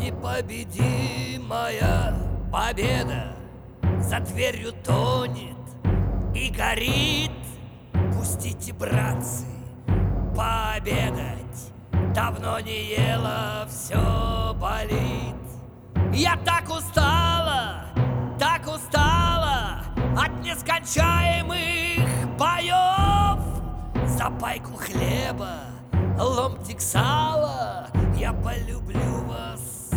Непобедимая победа за дверью тонет и горит. Пустите, братцы, пообедать. Давно не ела, все болит. Я так устала от нескончаемых боев. За пайку хлеба, ломтик сала я полюблю вас.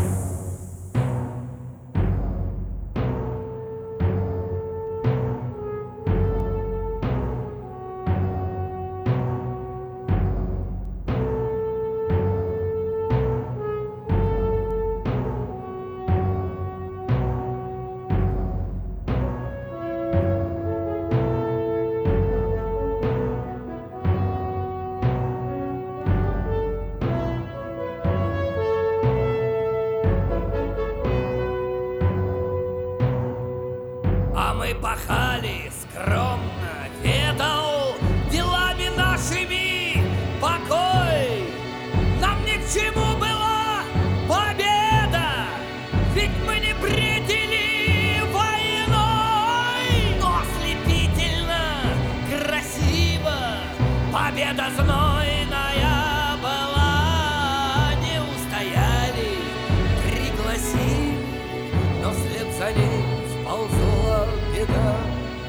А мы пахали скромно, ведал делами нашими покой. Нам ни к чему была победа, ведь мы не бредили войной. Но ослепительно красиво победа знойная была. Не устояли, пригласили, но вслед за ней ползла беда.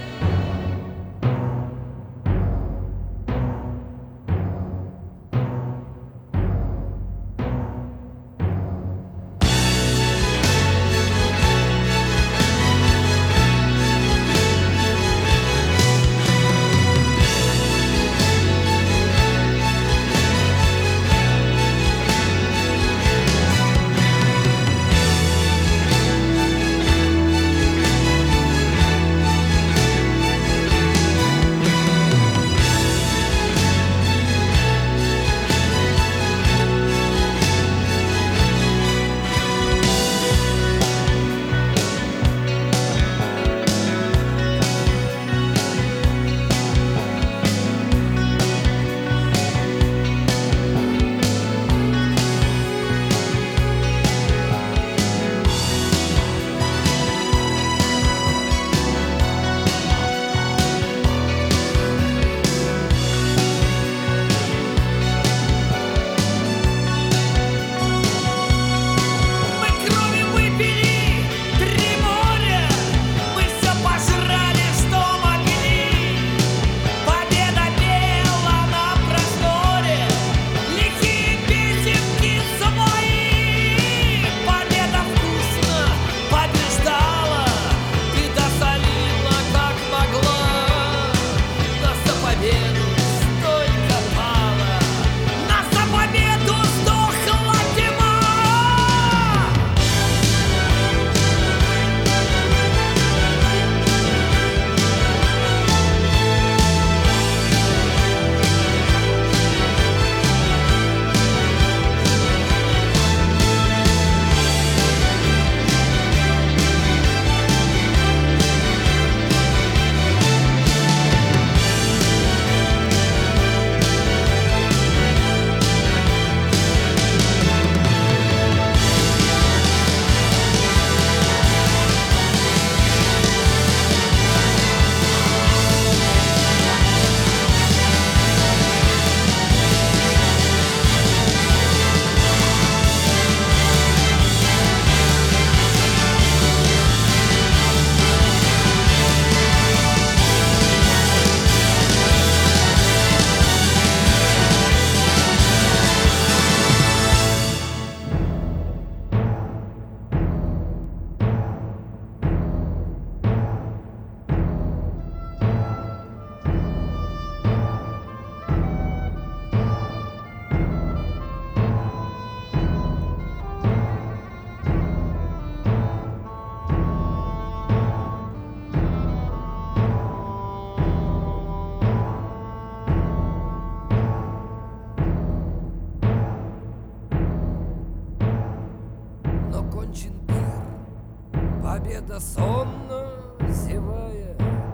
Победа сонно, зевая,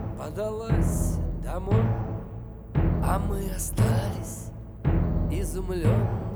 подалась домой, а мы остались изумленные.